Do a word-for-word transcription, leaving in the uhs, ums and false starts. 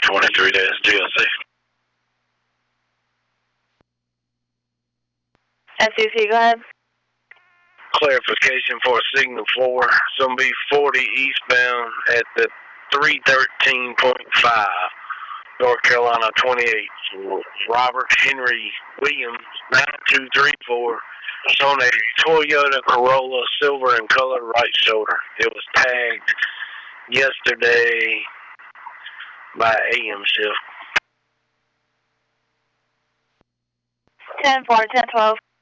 twenty-three dash G L C. S C C, go ahead. Clarification for signal four. It's going to be forty eastbound at the three thirteen point five, North Carolina twenty-eight. Robert Henry Williams, nine two three four. It's on a Toyota Corolla, silver in color, right shoulder. It was tagged yesterday by A M shift. ten four, ten twelve.